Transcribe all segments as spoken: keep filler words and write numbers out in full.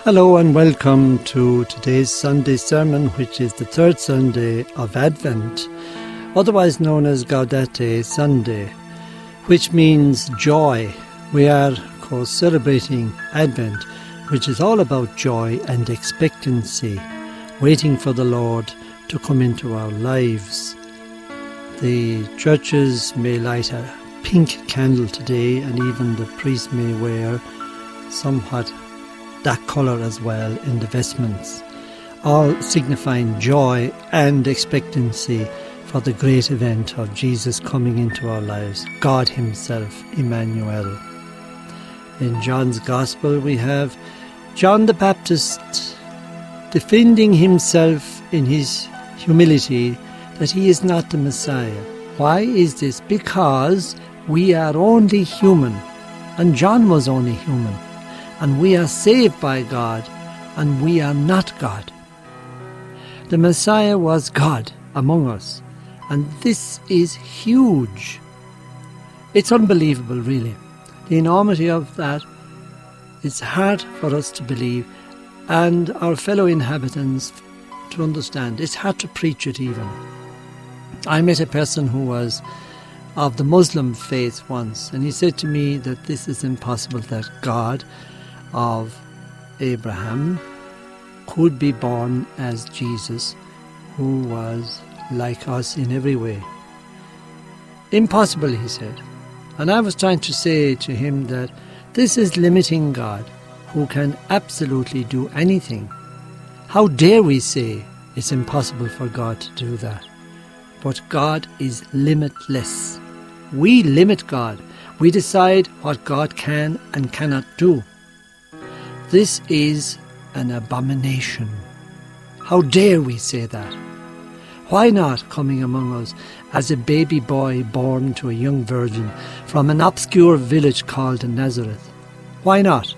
Hello and welcome to today's Sunday sermon, which is the third Sunday of Advent, otherwise known as Gaudete Sunday, which means joy. We are, of course, celebrating Advent, which is all about joy and expectancy, waiting for the Lord to come into our lives. The churches may light a pink candle today, and even the priest may wear somewhat that colour as well in the vestments, all signifying joy and expectancy for the great event of Jesus coming into our lives, God Himself, Emmanuel. In John's Gospel we have John the Baptist defending himself in his humility that he is not the Messiah. Why is this? Because we are only human, and John was only human. And we are saved by God, and we are not God. The Messiah was God among us, and this is huge. It's unbelievable, really. The enormity of that is hard for us to believe, and our fellow inhabitants to understand. It's hard to preach it even. I met a person who was of the Muslim faith once, and he said to me that this is impossible, that God of Abraham could be born as Jesus, who was like us in every way. Impossible, he said. And I was trying to say to him that this is limiting God, who can absolutely do anything. How dare we say it's impossible for God to do that? But God is limitless. We limit God. We decide what God can and cannot do. This is an abomination. How dare we say that? Why not coming among us as a baby boy born to a young virgin from an obscure village called Nazareth? Why not?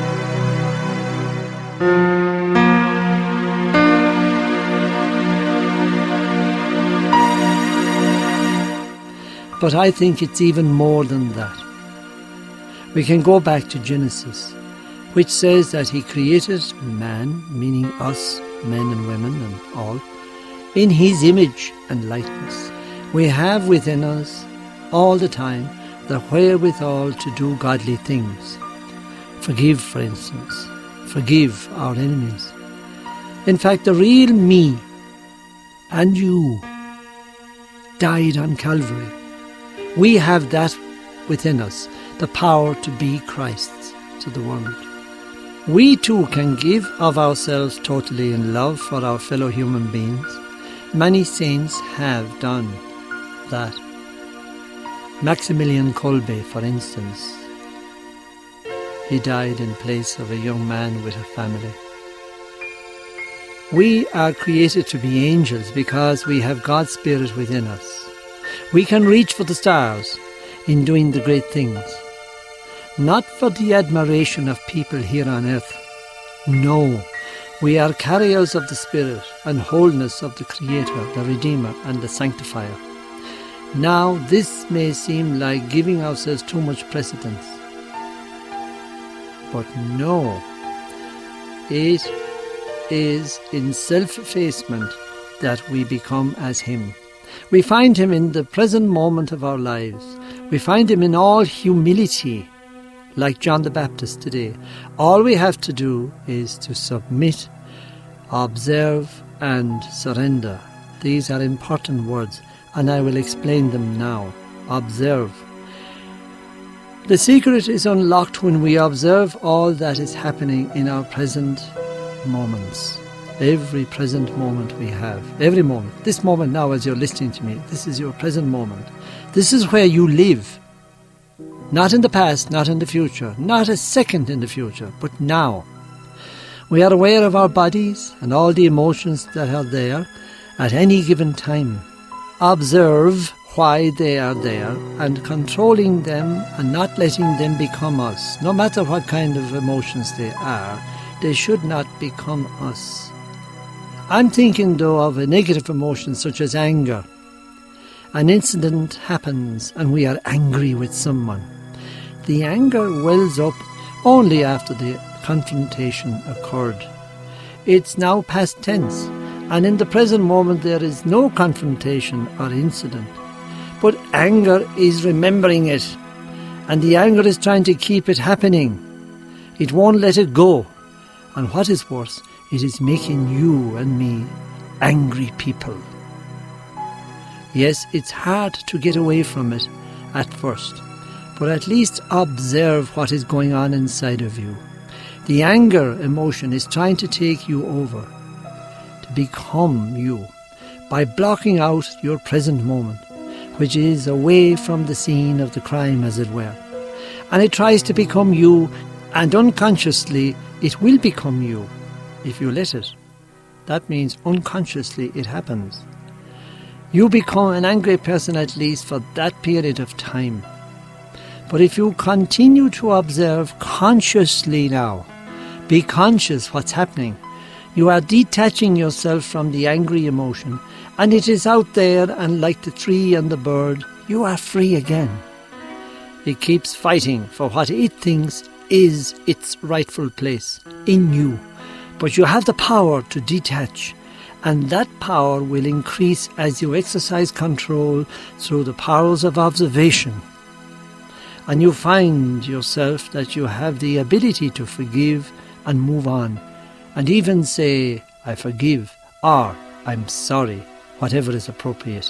But I think it's even more than that. We can go back to Genesis, which says that He created man, meaning us, men and women and all, in His image and likeness. We have within us all the time the wherewithal to do godly things. Forgive, for instance. Forgive our enemies. In fact, the real me and you died on Calvary. We have that within us, the power to be Christ's to the world. We too can give of ourselves totally in love for our fellow human beings. Many saints have done that. Maximilian Kolbe, for instance, he died in place of a young man with a family. We are created to be angels because we have God's Spirit within us. We can reach for the stars in doing the great things. Not for the admiration of people here on earth. No, we are carriers of the Spirit and wholeness of the Creator, the Redeemer and the Sanctifier. Now, this may seem like giving ourselves too much precedence. But no, it is in self-effacement that we become as Him. We find Him in the present moment of our lives. We find Him in all humility, like John the Baptist today. All we have to do is to submit, observe and surrender. These are important words, and I will explain them now. Observe. The secret is unlocked when we observe all that is happening in our present moments. Every present moment we have. Every moment. This moment now as you're listening to me, this is your present moment. This is where you live. Not in the past, not in the future, not a second in the future, but now. We are aware of our bodies and all the emotions that are there at any given time. Observe why they are there and controlling them and not letting them become us. No matter what kind of emotions they are, they should not become us. I'm thinking though of a negative emotion such as anger. An incident happens and we are angry with someone. The anger wells up only after the confrontation occurred. It's now past tense, and in the present moment there is no confrontation or incident. But anger is remembering it, and the anger is trying to keep it happening. It won't let it go. And what is worse, it is making you and me angry people. Yes, it's hard to get away from it at first, but at least observe what is going on inside of you. The anger emotion is trying to take you over, to become you, by blocking out your present moment, which is away from the scene of the crime, as it were. And it tries to become you, and unconsciously it will become you if you let it. That means unconsciously it happens. You become an angry person at least for that period of time. But if you continue to observe consciously now, be conscious what's happening, you are detaching yourself from the angry emotion, and it is out there, and like the tree and the bird, you are free again. It keeps fighting for what it thinks is its rightful place in you. But you have the power to detach, and that power will increase as you exercise control through the powers of observation. And you find yourself that you have the ability to forgive and move on, and even say, I forgive, or I'm sorry, whatever is appropriate.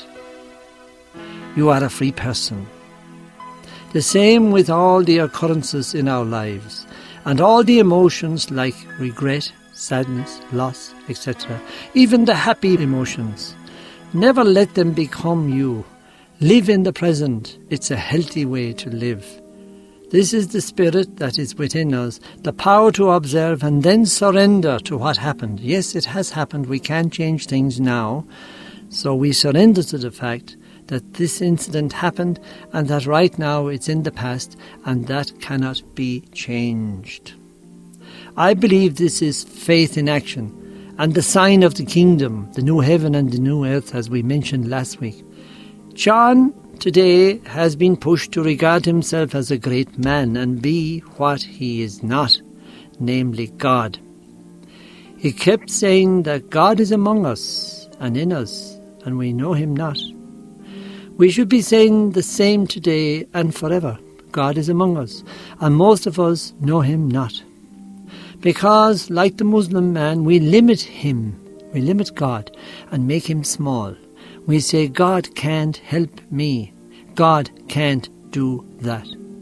You are a free person. The same with all the occurrences in our lives, and all the emotions like regret, sadness, loss, et cetera. Even the happy emotions. Never let them become you. Live in the present. It's a healthy way to live. This is the spirit that is within us, the power to observe and then surrender to what happened. Yes, it has happened. We can't change things now. So we surrender to the fact that this incident happened and that right now it's in the past and that cannot be changed. I believe this is faith in action and the sign of the kingdom, the new heaven and the new earth, as we mentioned last week. John today has been pushed to regard himself as a great man and be what he is not, namely God. He kept saying that God is among us and in us, and we know him not. We should be saying the same today and forever. God is among us, and most of us know him not. Because, like the Muslim man, we limit him, we limit God and make him small. We say, God can't help me. God can't do that.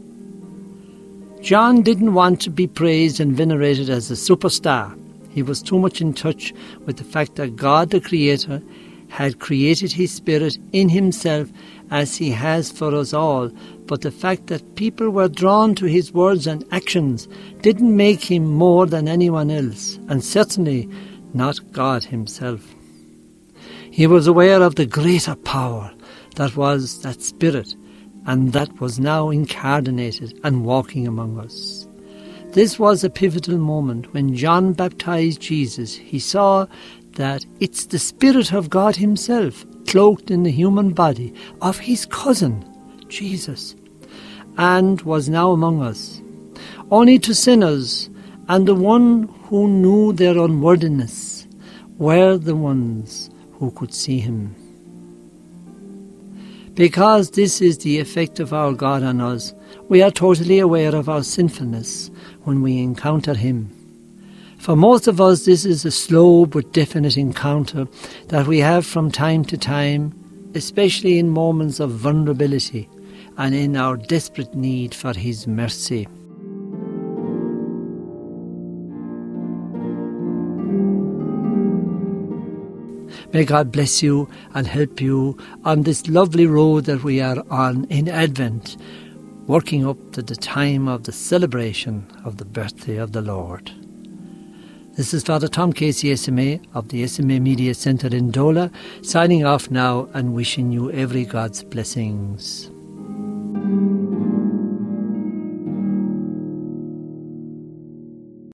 John didn't want to be praised and venerated as a superstar. He was too much in touch with the fact that God, the Creator, had created his spirit in himself as he has for us all, but the fact that people were drawn to his words and actions didn't make him more than anyone else, and certainly not God himself. He was aware of the greater power that was that spirit, and that was now incarnated and walking among us. This was a pivotal moment when John baptized Jesus. He saw that it's the Spirit of God himself, cloaked in the human body of his cousin, Jesus, and was now among us. Only to sinners and the one who knew their unworthiness were the ones who could see him. Because this is the effect of our God on us, we are totally aware of our sinfulness when we encounter him. For most of us, this is a slow but definite encounter that we have from time to time, especially in moments of vulnerability and in our desperate need for his mercy. May God bless you and help you on this lovely road that we are on in Advent, working up to the time of the celebration of the birthday of the Lord. This is Father Tom Casey, S M A of the S M A Media Centre in Dola, signing off now and wishing you every God's blessings.